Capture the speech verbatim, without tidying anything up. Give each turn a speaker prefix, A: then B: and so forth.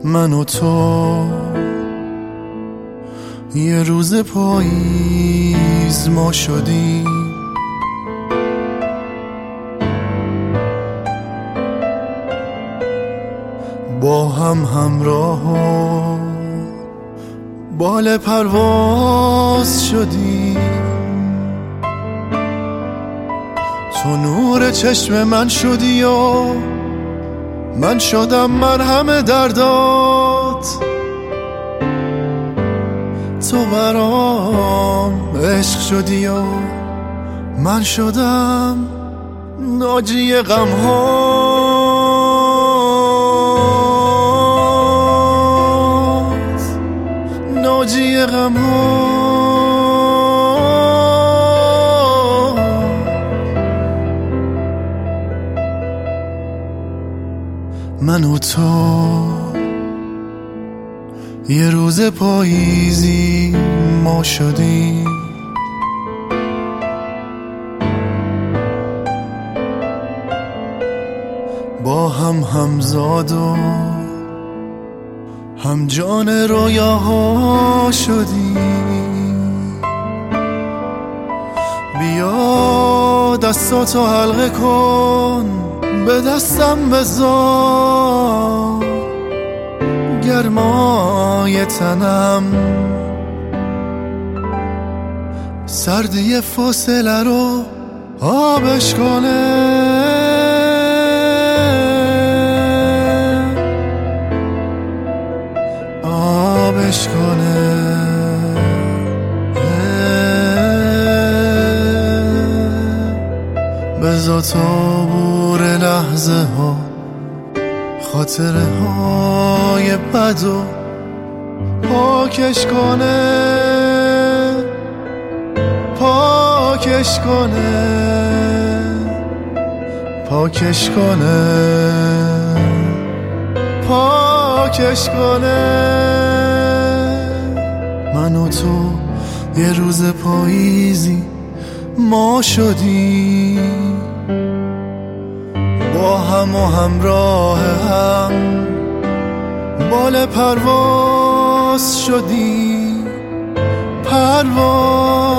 A: من و تو یه روز پاییز ما شدیم، با هم همراه و بال پرواز شدیم. تو نور چشم من شدی و من شدم مرهم دردات. تو برام عشق شدی و من شدم ناجی غمهات، ناجی غمهات. من و تو یه روز پاییزی ما شدیم، با هم همزاد و هم جان رویاها شدیم. بیا دستاتو حلقه کن، به دستم بذار گرمای تنم، سردی فاصله رو آبش کنه. آبش کنه. بذار تابور لحظه ها، خاطره های بد و پاکش کنه، پاکش کنه، پاکش کنه، پاکش کنه. من و تو یه روز پاییزی ما شدیم، با هم و همراه هم بال پرواز شدیم، پرواز